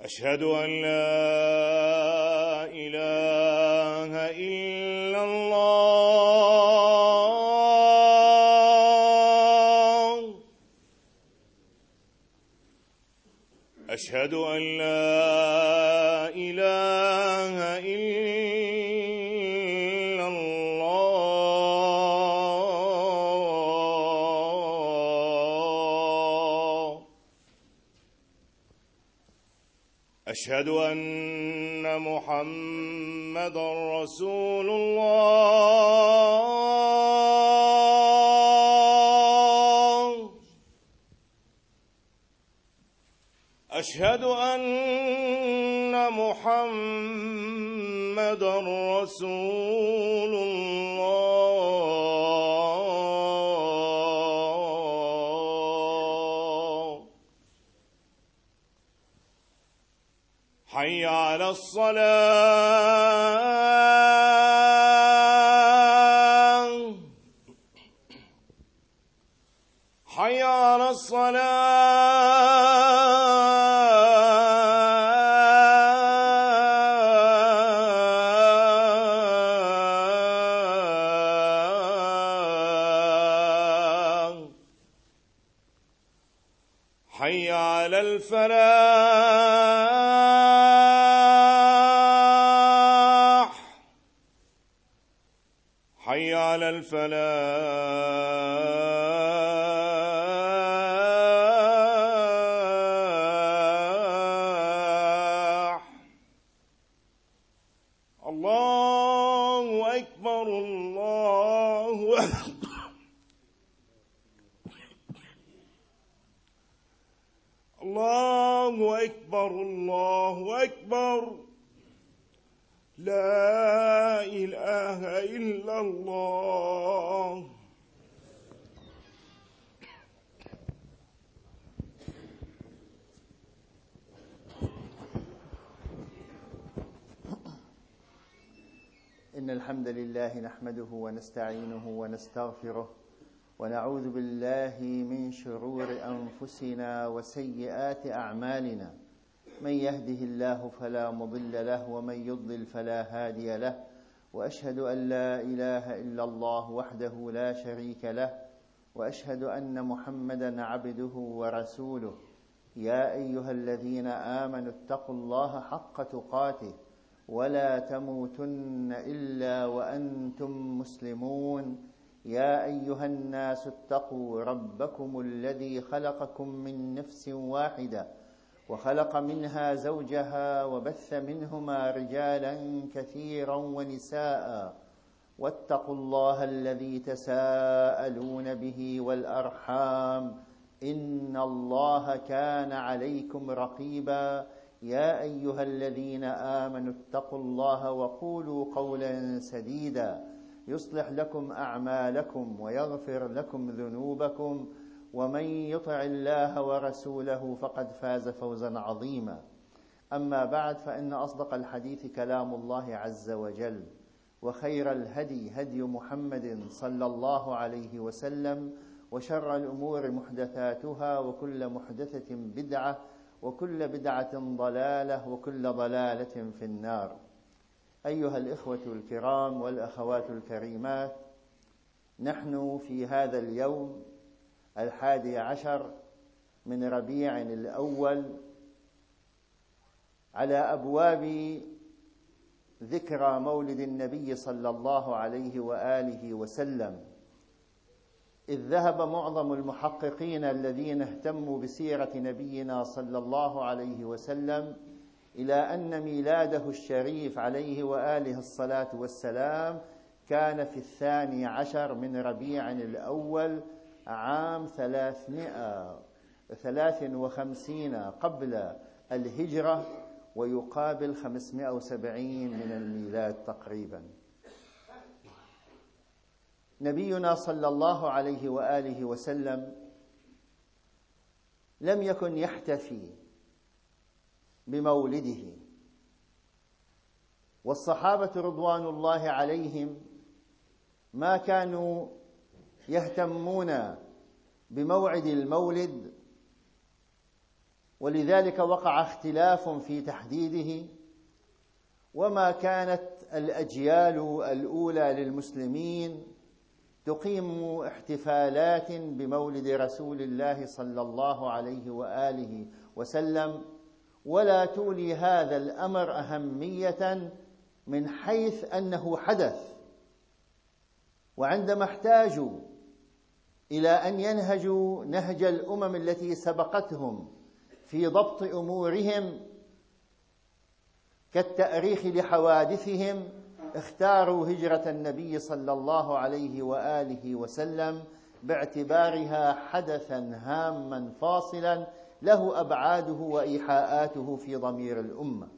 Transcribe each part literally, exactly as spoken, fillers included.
أشهد أن لا إله إلا الله. أشهد أن لا إله إلا الله. أشهد أن محمدًا رسول الله. أشهد أن محمدًا رسول الله. حي على الصلاة. حي على الصلاة. حي على الفلاح. حي على الفلاح. الله أكبر، الله أكبر. الله أكبر، الله أكبر. لا إله إلا الله. إن الحمد لله نحمده ونستعينه ونستغفره ونعوذ بالله من شرور أنفسنا وسيئات أعمالنا. من يهده الله فلا مضل له ومن يضلل فلا هادي له، وأشهد أن لا إله إلا الله وحده لا شريك له، وأشهد أن محمدًا عبده ورسوله. يا أيها الذين آمنوا اتقوا الله حق تقاته ولا تموتن إلا وأنتم مسلمون. يا أيها الناس اتقوا ربكم الذي خلقكم من نفس واحدة وخلق منها زوجها وبث منهما رجالا كثيرا ونساء، واتقوا الله الذي تساءلون به والأرحام، إن الله كان عليكم رقيبا. يا أيها الذين آمنوا اتقوا الله وقولوا قولا سديدا يصلح لكم أعمالكم ويغفر لكم ذنوبكم، ومن يطع الله ورسوله فقد فاز فوزا عظيما. أما بعد، فإن أصدق الحديث كلام الله عز وجل، وخير الهدي هدي محمد صلى الله عليه وسلم، وشر الأمور محدثاتها، وكل محدثة بدعة، وكل بدعة ضلالة، وكل ضلالة في النار. أيها الإخوة الكرام والأخوات الكريمات، نحن في هذا اليوم الحادي عشر من ربيع الأول على أبواب ذكرى مولد النبي صلى الله عليه وآله وسلم، إذ ذهب معظم المحققين الذين اهتموا بسيرة نبينا صلى الله عليه وسلم إلى أن ميلاده الشريف عليه وآله الصلاة والسلام كان في الثاني عشر من ربيع الأول عام ثلاثمائة وثلاث وخمسين قبل الهجرة، ويقابل خمسمائة وسبعين من الميلاد تقريبا. نبينا صلى الله عليه وآله وسلم لم يكن يحتفي بمولده، والصحابة رضوان الله عليهم ما كانوا يهتمون بموعد المولد ولذلك وقع اختلاف في تحديده. وما كانت الأجيال الأولى للمسلمين تقيم احتفالات بمولد رسول الله صلى الله عليه وآله وسلم، ولا تولي هذا الأمر أهمية من حيث أنه حدث. وعندما احتاجوا إلى أن ينهجوا نهج الأمم التي سبقتهم في ضبط أمورهم كالتأريخ لحوادثهم، اختاروا هجرة النبي صلى الله عليه وآله وسلم باعتبارها حدثا هاما فاصلا له أبعاده وإيحاءاته في ضمير الأمة.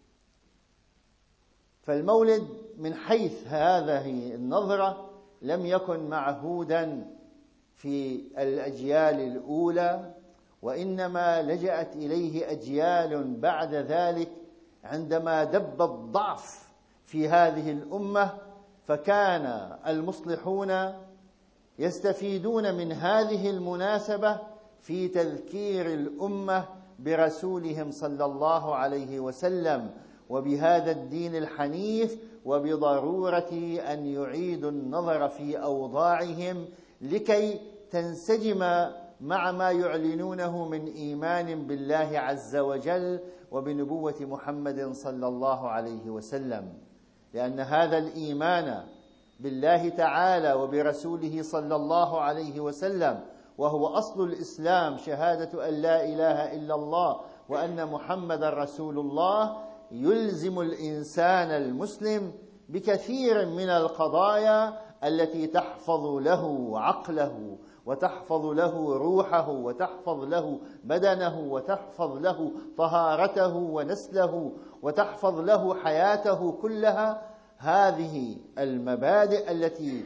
فالمولد من حيث هذه النظرة لم يكن معهودا في الأجيال الأولى، وإنما لجأت إليه أجيال بعد ذلك عندما دب الضعف في هذه الأمة، فكان المصلحون يستفيدون من هذه المناسبة في تذكير الأمة برسولهم صلى الله عليه وسلم وبهذا الدين الحنيف، وبضرورة أن يعيدوا النظر في أوضاعهم لكي تنسجم مع ما يعلنونه من إيمان بالله عز وجل وبنبوة محمد صلى الله عليه وسلم. لأن هذا الإيمان بالله تعالى وبرسوله صلى الله عليه وسلم وهو أصل الإسلام، شهادة أن لا إله إلا الله وأن محمد رسول الله، يلزم الإنسان المسلم بكثير من القضايا التي تحفظ له عقله وتحفظ له روحه وتحفظ له بدنه وتحفظ له طهارته ونسله وتحفظ له حياته كلها. هذه المبادئ التي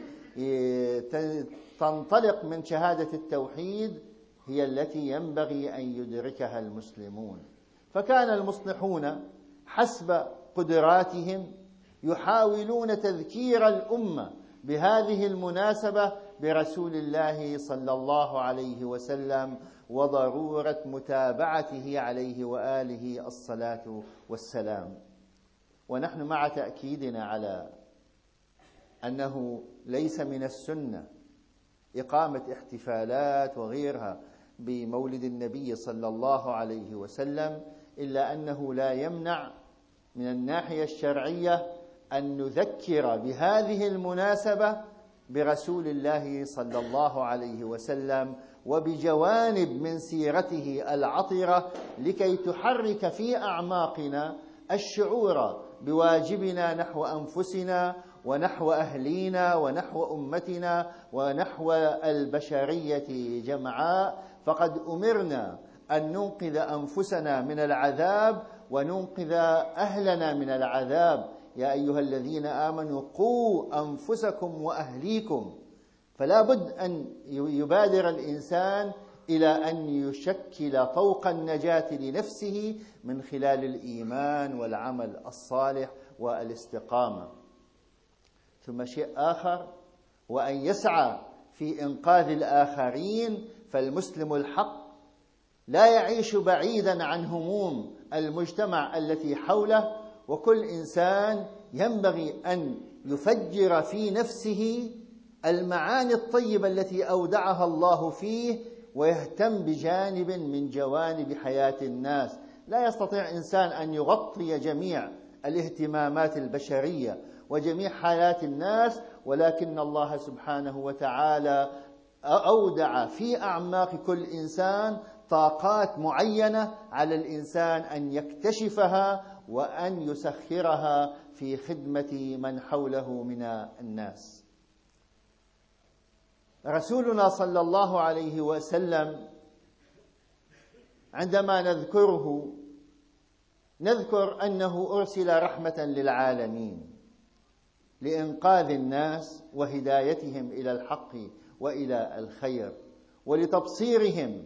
تنطلق من شهادة التوحيد هي التي ينبغي أن يدركها المسلمون. فكان المصلحون حسب قدراتهم يحاولون تذكير الأمة بهذه المناسبة برسول الله صلى الله عليه وسلم وضرورة متابعته عليه وآله الصلاة والسلام. ونحن مع تأكيدنا على أنه ليس من السنة إقامة احتفالات وغيرها بمولد النبي صلى الله عليه وسلم، إلا أنه لا يمنع من الناحية الشرعية أن نذكر بهذه المناسبة برسول الله صلى الله عليه وسلم وبجوانب من سيرته العطرة لكي تحرك في أعماقنا الشعور بواجبنا نحو أنفسنا ونحو أهلينا ونحو أمتنا ونحو البشرية جمعاء. فقد أمرنا أن ننقذ أنفسنا من العذاب وننقذ أهلنا من العذاب. يا أيها الذين آمنوا قوا أنفسكم وأهليكم. فلا بد أن يبادر الإنسان إلى أن يشكل طوق النجاة لنفسه من خلال الإيمان والعمل الصالح والاستقامة. ثم شيء آخر، وأن يسعى في إنقاذ الآخرين. فالمسلم الحق لا يعيش بعيدا عن هموم المجتمع التي حوله، وكل إنسان ينبغي أن يفجر في نفسه المعاني الطيبة التي أودعها الله فيه ويهتم بجانب من جوانب حياة الناس. لا يستطيع إنسان أن يغطي جميع الاهتمامات البشرية وجميع حالات الناس، ولكن الله سبحانه وتعالى أودع في أعماق كل إنسان طاقات معينة على الإنسان أن يكتشفها وأن يسخرها في خدمة من حوله من الناس. رسولنا صلى الله عليه وسلم عندما نذكره نذكر أنه أرسل رحمة للعالمين لإنقاذ الناس وهدايتهم إلى الحق وإلى الخير، ولتبصيرهم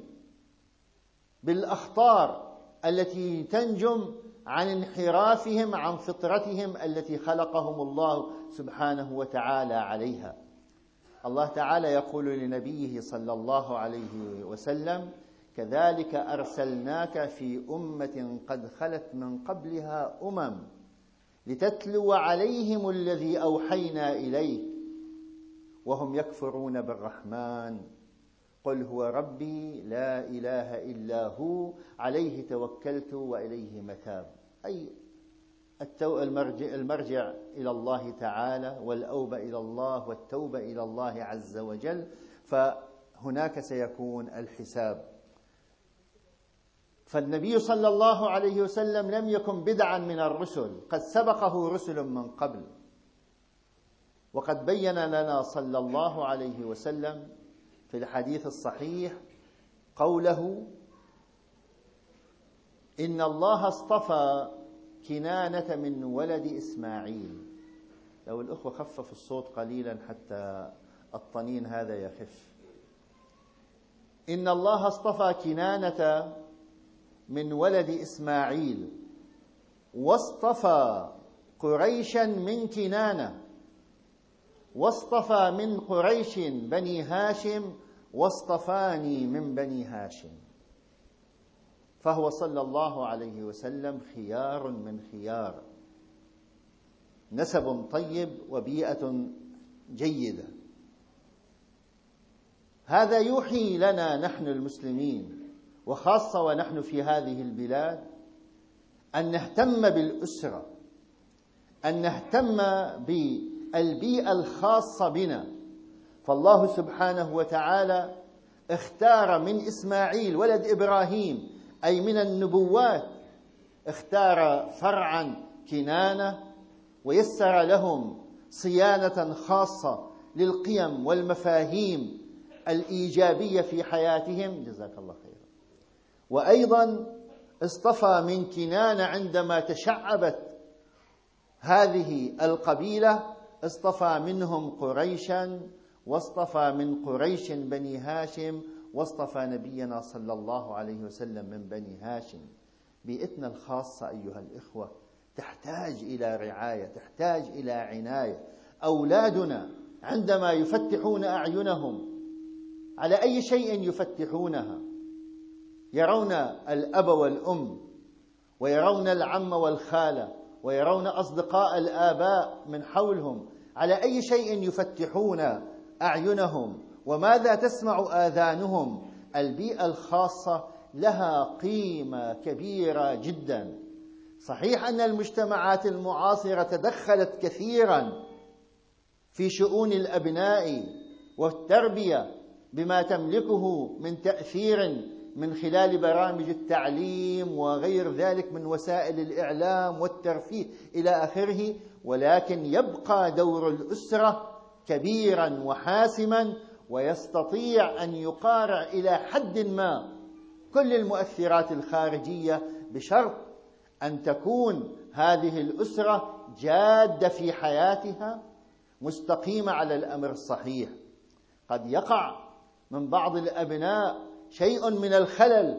بالأخطار التي تنجم عن انحرافهم عن فطرتهم التي خلقهم الله سبحانه وتعالى عليها. الله تعالى يقول لنبيه صلى الله عليه وسلم: كذلك أرسلناك في أمة قد خلت من قبلها أمم لتتلو عليهم الذي أوحينا إليك وهم يكفرون بالرحمن قل هو ربي لا إله إلا هو عليه توكلت وإليه متاب. أي المرجع, المرجع إلى الله تعالى والأوبة إلى الله والتوبة إلى الله عز وجل، فهناك سيكون الحساب. فالنبي صلى الله عليه وسلم لم يكن بدعا من الرسل، قد سبقه رسل من قبل، وقد بين لنا صلى الله عليه وسلم في الحديث الصحيح قوله إن الله اصطفى كنانة من ولد إسماعيل. لو الأخوة خففوا الصوت قليلا حتى الطنين هذا يخف. إن الله اصطفى كنانة من ولد إسماعيل واصطفى قريشا من كنانة واصطفى من قريش بني هاشم واصطفاني من بني هاشم. فهو صلى الله عليه وسلم خيار من خيار، نسب طيب وبيئة جيدة. هذا يوحي لنا نحن المسلمين، وخاصة ونحن في هذه البلاد، أن نهتم بالأسرة، أن نهتم بالبيئة الخاصة بنا. فالله سبحانه وتعالى اختار من إسماعيل ولد إبراهيم، أي من النبوات، اختار فرعا كنانة ويسر لهم صيانة خاصة للقيم والمفاهيم الإيجابية في حياتهم. جزاك الله خيرا. وأيضا اصطفى من كنانة عندما تشعبت هذه القبيلة، اصطفى منهم قريشا واصطفى من قريش بني هاشم واصطفى نبينا صلى الله عليه وسلم من بني هاشم. بيئتنا الخاصة أيها الإخوة تحتاج إلى رعاية، تحتاج إلى عناية. أولادنا عندما يفتحون أعينهم على أي شيء يفتحونها، يرون الأب والأم ويرون العم والخالة ويرون أصدقاء الآباء من حولهم، على أي شيء يفتحون أعينهم وماذا تسمع آذانهم. البيئة الخاصة لها قيمة كبيرة جدا. صحيح أن المجتمعات المعاصرة تدخلت كثيرا في شؤون الأبناء والتربية بما تملكه من تأثير من خلال برامج التعليم وغير ذلك من وسائل الإعلام والترفيه إلى آخره، ولكن يبقى دور الأسرة كبيرا وحاسما، ويستطيع أن يقارع إلى حد ما كل المؤثرات الخارجية، بشرط أن تكون هذه الأسرة جادة في حياتها، مستقيمة على الأمر الصحيح. قد يقع من بعض الأبناء شيء من الخلل،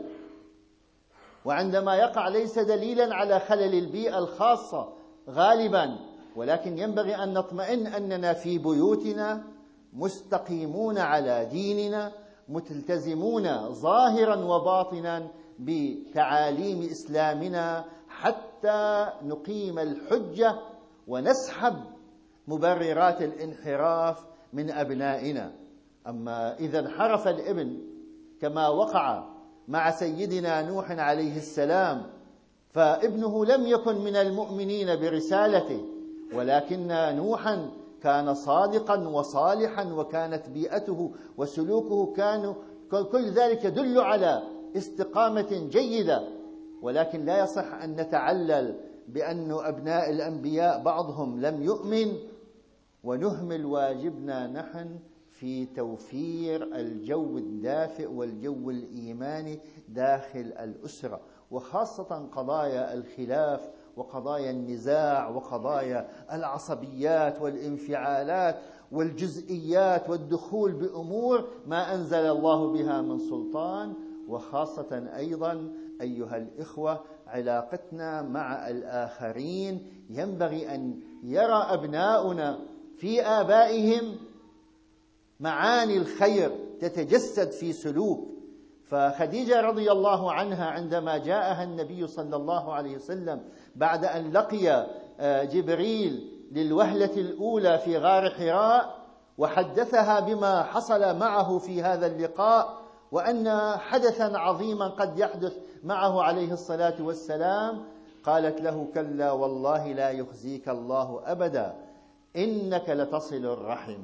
وعندما يقع ليس دليلا على خلل البيئة الخاصة غالبا، ولكن ينبغي أن نطمئن أننا في بيوتنا مستقيمون على ديننا، ملتزمون ظاهرا وباطنا بتعاليم إسلامنا، حتى نقيم الحجة ونسحب مبررات الانحراف من أبنائنا. أما إذا انحرف الابن كما وقع مع سيدنا نوح عليه السلام، فابنه لم يكن من المؤمنين برسالته، ولكن نوحا كان صادقا وصالحا، وكانت بيئته وسلوكه كانوا كل ذلك يدل على استقامة جيدة. ولكن لا يصح أن نتعلل بأن أبناء الأنبياء بعضهم لم يؤمن ونهمل واجبنا نحن في توفير الجو الدافئ والجو الإيماني داخل الأسرة، وخاصة قضايا الخلاف وقضايا النزاع وقضايا العصبيات والانفعالات والجزئيات والدخول بأمور ما أنزل الله بها من سلطان. وخاصة أيضا أيها الإخوة علاقتنا مع الآخرين، ينبغي أن يرى أبناؤنا في آبائهم معاني الخير تتجسد في سلوك فخديجة رضي الله عنها عندما جاءها النبي صلى الله عليه وسلم بعد أن لقي جبريل للوهلة الأولى في غار حراء وحدثها بما حصل معه في هذا اللقاء، وأن حدثا عظيما قد يحدث معه عليه الصلاة والسلام، قالت له: كلا والله لا يخزيك الله أبدا، إنك لتصل الرحم.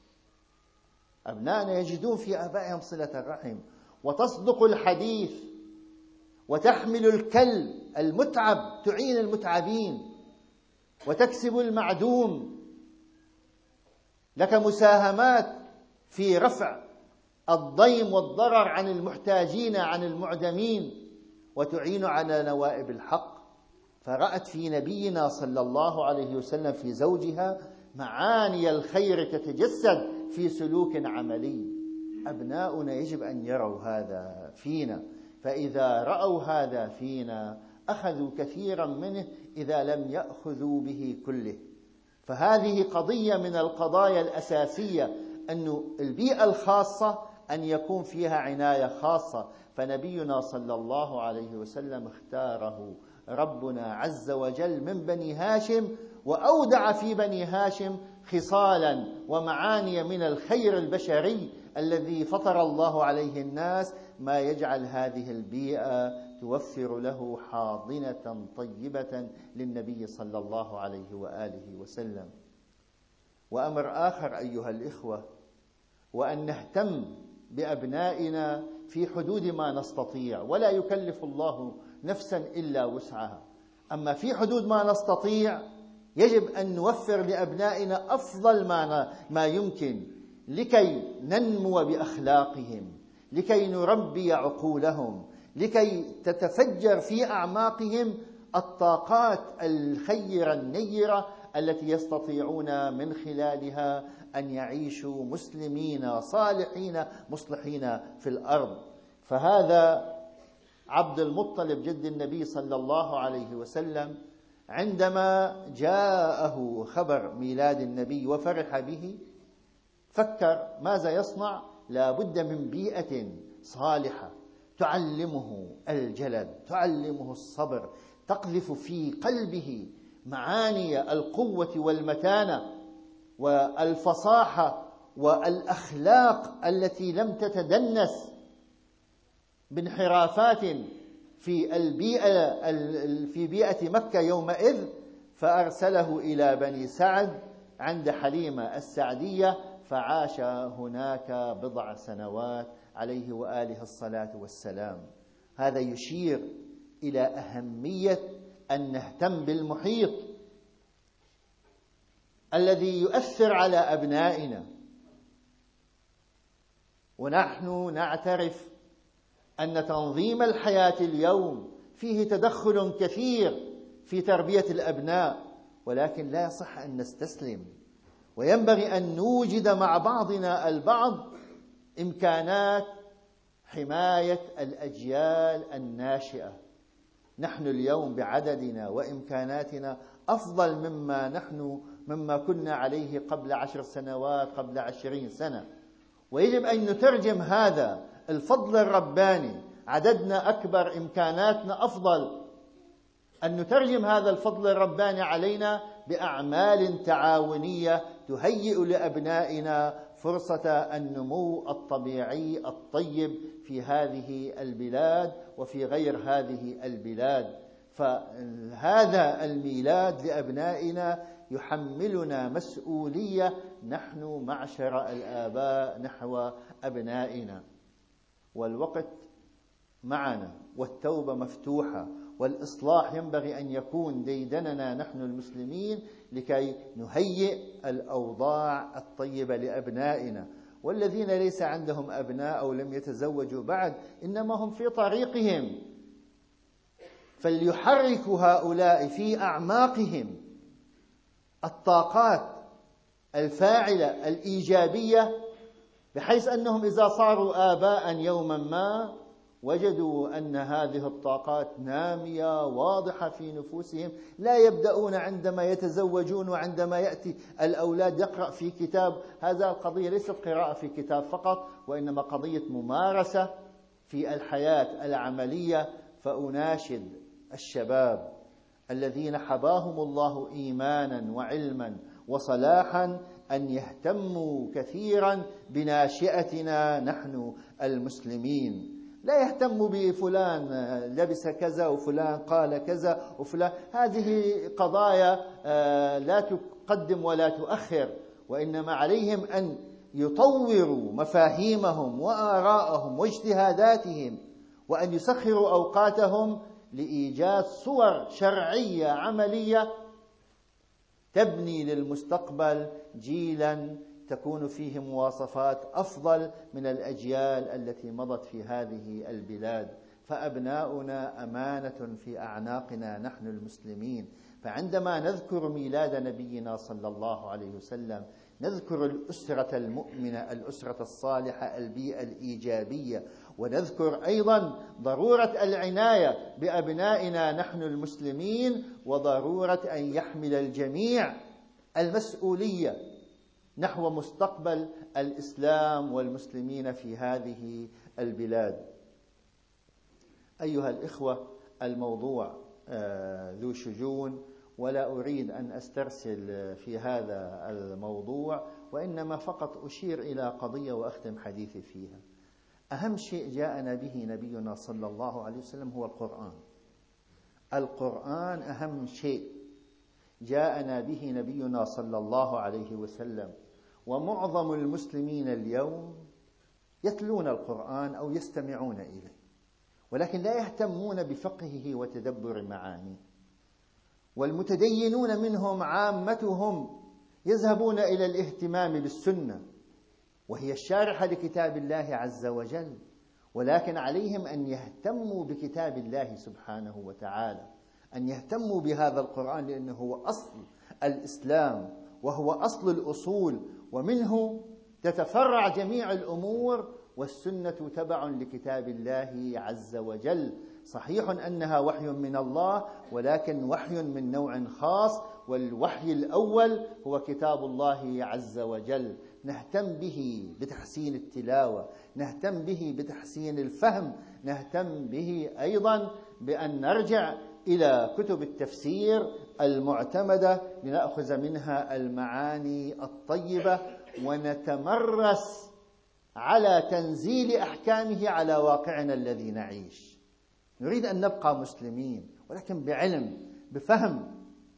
أبنائنا يجدون في آبائهم صلة الرحم، وتصدق الحديث، وتحمل الكل المتعب، تعين المتعبين، وتكسب المعدوم. لك مساهمات في رفع الضيم والضرر عن المحتاجين، عن المعدمين، وتعين على نوائب الحق. فرأت في نبينا صلى الله عليه وسلم في زوجها معاني الخير تتجسد في سلوك عملي. أبناؤنا يجب أن يروا هذا فينا، فإذا رأوا هذا فينا أخذوا كثيرا منه إذا لم يأخذوا به كله. فهذه قضية من القضايا الأساسية، أن البيئة الخاصة أن يكون فيها عناية خاصة. فنبينا صلى الله عليه وسلم اختاره ربنا عز وجل من بني هاشم، وأودع في بني هاشم خصالا ومعاني من الخير البشري الذي فطر الله عليه الناس، ما يجعل هذه البيئة توفر له حاضنة طيبة للنبي صلى الله عليه وآله وسلم. وأمر آخر أيها الإخوة، وأن نهتم بأبنائنا في حدود ما نستطيع، ولا يكلف الله نفسا إلا وسعها. أما في حدود ما نستطيع يجب أن نوفر لأبنائنا أفضل ما ما يمكن لكي ننمو بأخلاقهم، لكي نربي عقولهم، لكي تتفجر في أعماقهم الطاقات الخيرة النيرة التي يستطيعون من خلالها أن يعيشوا مسلمين صالحين مصلحين في الأرض. فهذا عبد المطلب جد النبي صلى الله عليه وسلم عندما جاءه خبر ميلاد النبي وفرح به، فكر ماذا يصنع. لا بد من بيئة صالحة تعلمه الجلد، تعلمه الصبر، تقذف في قلبه معاني القوة والمتانة والفصاحة والأخلاق التي لم تتدنس بانحرافات في البيئة في بيئة مكة يومئذ. فأرسله إلى بني سعد عند حليمة السعدية، فعاش هناك بضع سنوات عليه وآله الصلاة والسلام. هذا يشير إلى أهمية أن نهتم بالمحيط الذي يؤثر على أبنائنا. ونحن نعترف أن تنظيم الحياة اليوم فيه تدخل كثير في تربية الأبناء، ولكن لا يصح أن نستسلم، وينبغي أن نوجد مع بعضنا البعض إمكانات حماية الأجيال الناشئة. نحن اليوم بعددنا وإمكاناتنا أفضل مما نحن مما كنا عليه قبل عشر سنوات، قبل عشرين سنة، ويجب أن نترجم هذا الفضل الرباني. عددنا أكبر، إمكاناتنا أفضل، أن نترجم هذا الفضل الرباني علينا بأعمال تعاونية تهيئ لأبنائنا فرصة النمو الطبيعي الطيب في هذه البلاد وفي غير هذه البلاد. فهذا الميلاد لأبنائنا يحملنا مسؤولية نحن معشر الآباء نحو أبنائنا. والوقت معنا، والتوبة مفتوحة، والإصلاح ينبغي أن يكون ديدننا نحن المسلمين لكي نهيئ الأوضاع الطيبة لأبنائنا. والذين ليس عندهم أبناء أو لم يتزوجوا بعد إنما هم في طريقهم، فليحركوا هؤلاء في أعماقهم الطاقات الفاعلة الإيجابية، بحيث أنهم إذا صاروا آباء يوما ما وجدوا أن هذه الطاقات نامية واضحة في نفوسهم، لا يبدأون عندما يتزوجون وعندما يأتي الأولاد يقرأ في كتاب. هذا القضية ليست قراءة في كتاب فقط، وإنما قضية ممارسة في الحياة العملية، فأناشد الشباب الذين حباهم الله إيمانا وعلما وصلاحا أن يهتموا كثيرا بناشئتنا نحن المسلمين. لا يهتموا بفلان لبس كذا وفلان قال كذا وفلان، هذه قضايا لا تقدم ولا تؤخر، وإنما عليهم أن يطوروا مفاهيمهم وآراءهم واجتهاداتهم، وأن يسخروا أوقاتهم لإيجاد صور شرعية عملية تبني للمستقبل جيلا تكون فيه مواصفات أفضل من الأجيال التي مضت في هذه البلاد. فأبناؤنا أمانة في أعناقنا نحن المسلمين. فعندما نذكر ميلاد نبينا صلى الله عليه وسلم نذكر الأسرة المؤمنة، الأسرة الصالحة، البيئة الإيجابية، ونذكر أيضا ضرورة العناية بأبنائنا نحن المسلمين، وضرورة أن يحمل الجميع المسؤولية نحو مستقبل الإسلام والمسلمين في هذه البلاد. أيها الإخوة، الموضوع ذو شجون، ولا أريد أن أسترسل في هذا الموضوع، وإنما فقط أشير إلى قضية وأختم حديثي فيها. أهم شيء جاءنا به نبينا صلى الله عليه وسلم هو القرآن. القرآن أهم شيء جاءنا به نبينا صلى الله عليه وسلم، ومعظم المسلمين اليوم يتلون القرآن أو يستمعون إليه، ولكن لا يهتمون بفقهه وتدبر معانيه. والمتدينون منهم عامتهم يذهبون إلى الاهتمام بالسنة، وهي الشارحة لكتاب الله عز وجل، ولكن عليهم أن يهتموا بكتاب الله سبحانه وتعالى، أن يهتموا بهذا القرآن، لأنه هو أصل الإسلام وهو أصل الأصول، ومنه تتفرع جميع الأمور، والسنة تبع لكتاب الله عز وجل. صحيح أنها وحي من الله، ولكن وحي من نوع خاص، والوحي الأول هو كتاب الله عز وجل. نهتم به بتحسين التلاوة، نهتم به بتحسين الفهم، نهتم به أيضا بأن نرجع إلى كتب التفسير المعتمدة لنأخذ منها المعاني الطيبة، ونتمرس على تنزيل أحكامه على واقعنا الذي نعيش. نريد أن نبقى مسلمين، ولكن بعلم، بفهم.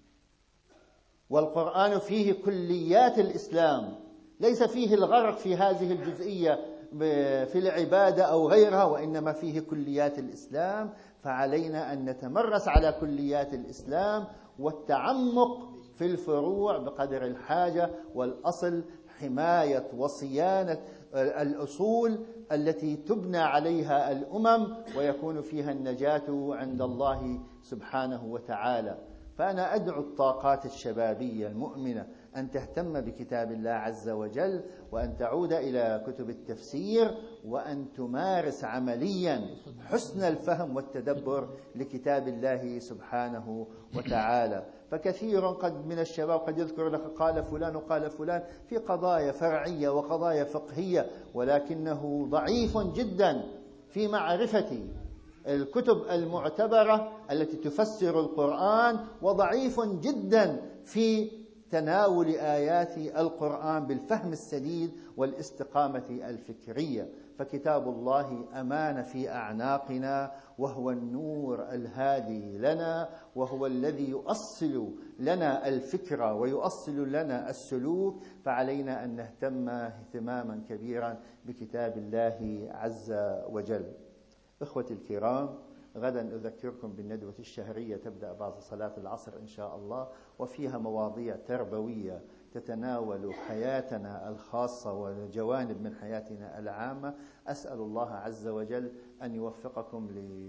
والقرآن فيه كليات الإسلام، ليس فيه الغرق في هذه الجزئية في العبادة أو غيرها، وإنما فيه كليات الإسلام. فعلينا أن نتمرس على كليات الإسلام والتعمق في الفروع بقدر الحاجة، والأصل حماية وصيانة الأصول التي تبنى عليها الأمم ويكون فيها النجاة عند الله سبحانه وتعالى. فأنا أدعو الطاقات الشبابية المؤمنة أن تهتم بكتاب الله عز وجل، وأن تعود إلى كتب التفسير، وأن تمارس عمليا حسن الفهم والتدبر لكتاب الله سبحانه وتعالى. فكثير قد من الشباب قد يذكر لك قال فلان وقال فلان في قضايا فرعية وقضايا فقهية، ولكنه ضعيف جدا في معرفة الكتب المعتبرة التي تفسر القرآن، وضعيف جدا في تناول آيات القرآن بالفهم السديد والاستقامة الفكرية. فكتاب الله أمانة في أعناقنا، وهو النور الهادي لنا، وهو الذي يؤصل لنا الفكرة ويؤصل لنا السلوك. فعلينا أن نهتم اهتماما كبيرا بكتاب الله عز وجل. إخوتي الكرام، غدا أذكركم بالندوة الشهرية تبدأ بعد صلاة العصر إن شاء الله، وفيها مواضيع تربوية تتناول حياتنا الخاصة وجوانب من حياتنا العامة. أسأل الله عز وجل أن يوفقكم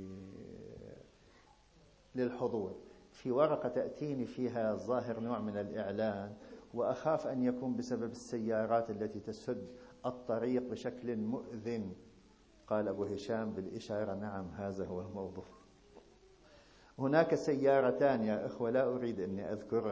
للحضور. في ورقة تأتيني فيها الظاهر نوع من الإعلان، وأخاف أن يكون بسبب السيارات التي تسد الطريق بشكل مؤذن. قال أبو هشام بالإشارة نعم، هذا هو الموضوع. هناك سيارتان يا إخوة، لا أريد أني أذكر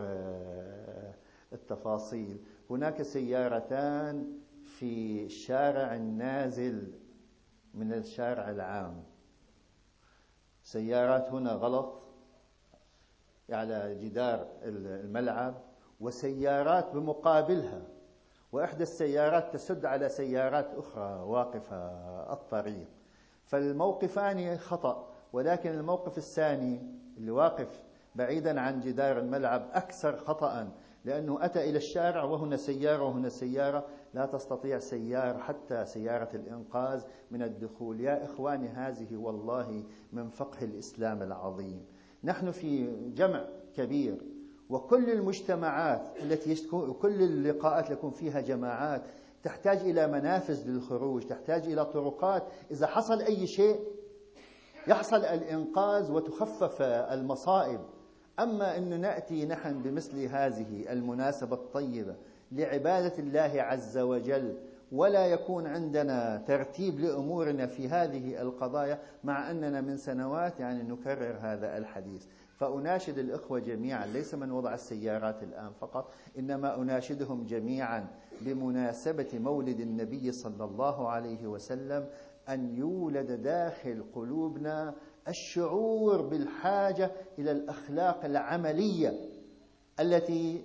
من الشارع العام. سيارات هنا غلط على جدار الملعب، وسيارات بمقابلها، وإحدى السيارات تسد على سيارات أخرى واقفة الطريق، فالموقفان خطأ. ولكن الموقف الثاني اللي واقف بعيدا عن جدار الملعب أكثر خطأ، لأنه أتى إلى الشارع وهنا سيارة وهنا سيارة، لا تستطيع سيارة حتى سيارة الإنقاذ من الدخول. يا إخواني، هذه والله من فقه الإسلام العظيم. نحن في جمع كبير، وكل المجتمعات التي كل اللقاءات يكون فيها جماعات تحتاج إلى منافذ للخروج، تحتاج إلى طرقات، إذا حصل أي شيء يحصل الإنقاذ وتخفف المصائب. أما أن نأتي نحن بمثل هذه المناسبة الطيبة لعبادة الله عز وجل ولا يكون عندنا ترتيب لأمورنا في هذه القضايا، مع أننا من سنوات يعني نكرر هذا الحديث. فأناشد الإخوة جميعا، ليس من وضع السيارات الآن فقط، إنما أناشدهم جميعا بمناسبة مولد النبي صلى الله عليه وسلم أن يولد داخل قلوبنا الشعور بالحاجة إلى الأخلاق العملية التي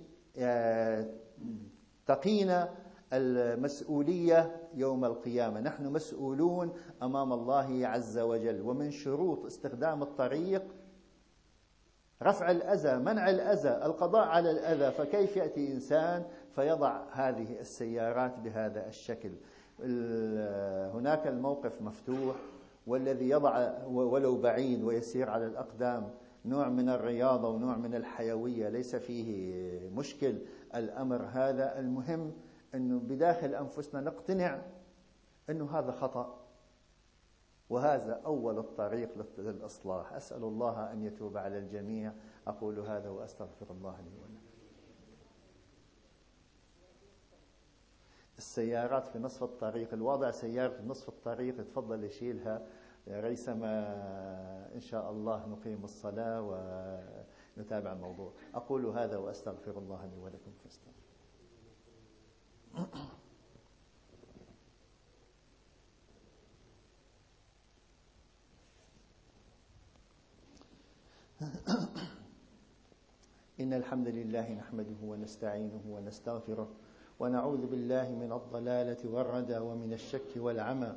تقينا المسؤولية يوم القيامة. نحن مسؤولون أمام الله عز وجل، ومن شروط استخدام الطريق رفع الأذى، منع الأذى، القضاء على الأذى. فكيف يأتي إنسان فيضع هذه السيارات بهذا الشكل؟ هناك الموقف مفتوح، والذي يضع ولو بعيد ويسير على الأقدام نوع من الرياضة ونوع من الحيوية، ليس فيه مشكل الأمر هذا. المهم أنه بداخل أنفسنا نقتنع أنه هذا خطأ، وهذا أول الطريق للإصلاح. أسأل الله أن يتوب على الجميع. أقول هذا وأستغفر الله لي ولكم. السيارات في نصف الطريق، الواضع سيارة في نصف الطريق يتفضل يشيلها ريثما إن شاء الله نقيم الصلاة ونتابع الموضوع. أقول هذا وأستغفر الله لي ولكم فاستغفروا. إن الحمد لله نحمده ونستعينه ونستغفره، ونعوذ بالله من الضلالة والردى ومن الشك والعمى.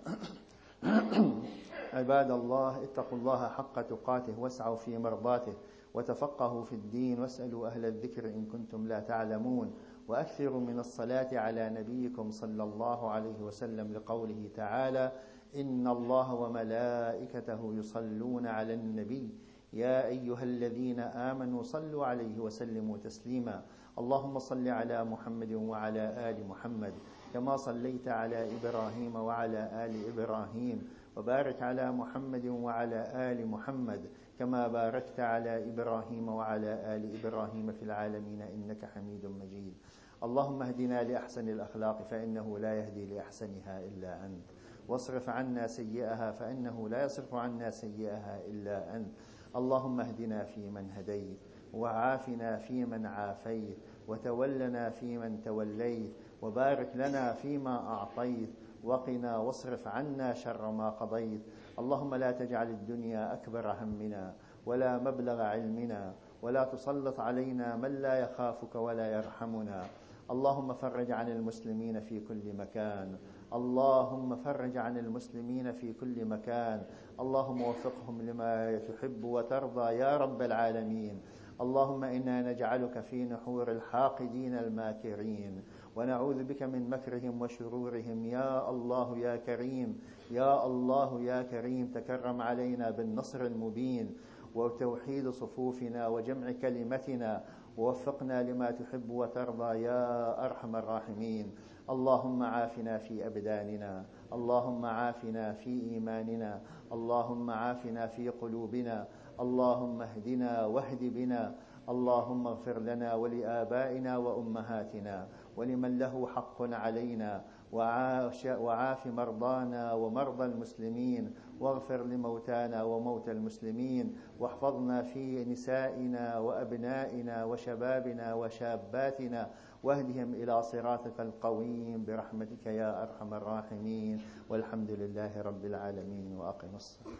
عباد الله، اتقوا الله حق تقاته واسعوا في مرضاته وتفقهوا في الدين واسألوا أهل الذكر إن كنتم لا تعلمون، وأكثروا من الصلاة على نبيكم صلى الله عليه وسلم لقوله تعالى: إن الله وملائكته يصلون على النبي يا أيها الذين آمنوا صلوا عليه وسلموا تسليما. اللهم صل على محمد وعلى آل محمد كما صليت على إبراهيم وعلى آل إبراهيم، وبارك على محمد وعلى آل محمد كما باركت على إبراهيم وعلى آل إبراهيم في العالمين إنك حميد مجيد. اللهم اهدنا لأحسن الأخلاق فإنه لا يهدي لأحسنها إلا أنت، واصرف عنا سيئها فإنه لا يصرف عنا سيئها إلا أنت. اللهم اهدنا فيمن هديت، وعافنا فيمن عافيت، وتولنا فيمن توليت، وبارك لنا فيما أعطيت، وقنا واصرف عنا شر ما قضيت. اللهم لا تجعل الدنيا أكبر همنا ولا مبلغ علمنا، ولا تسلط علينا من لا يخافك ولا يرحمنا. اللهم فرج عن المسلمين في كل مكان، اللهم فرج عن المسلمين في كل مكان، اللهم وفقهم لما تحب وترضى يا رب العالمين. اللهم إنا نجعلك في نحور الحاقدين الماكرين، ونعوذ بك من مكرهم وشرورهم. يا الله يا كريم، يا الله يا كريم، تكرم علينا بالنصر المبين وتوحيد صفوفنا وجمع كلمتنا، ووفقنا لما تحب وترضى يا أرحم الراحمين. اللهم عافنا في أبداننا، اللهم عافنا في إيماننا، اللهم عافنا في قلوبنا، اللهم اهدنا واهد بنا، اللهم اغفر لنا ولآبائنا وأمهاتنا ولمن له حق علينا، وعاف مرضانا ومرضى المسلمين، واغفر لموتانا وموتى المسلمين، واحفظنا في نسائنا وأبنائنا وشبابنا وشاباتنا، واهدهم إلى صراطك القويم برحمتك يا أرحم الراحمين، والحمد لله رب العالمين. وأقم الصلاة.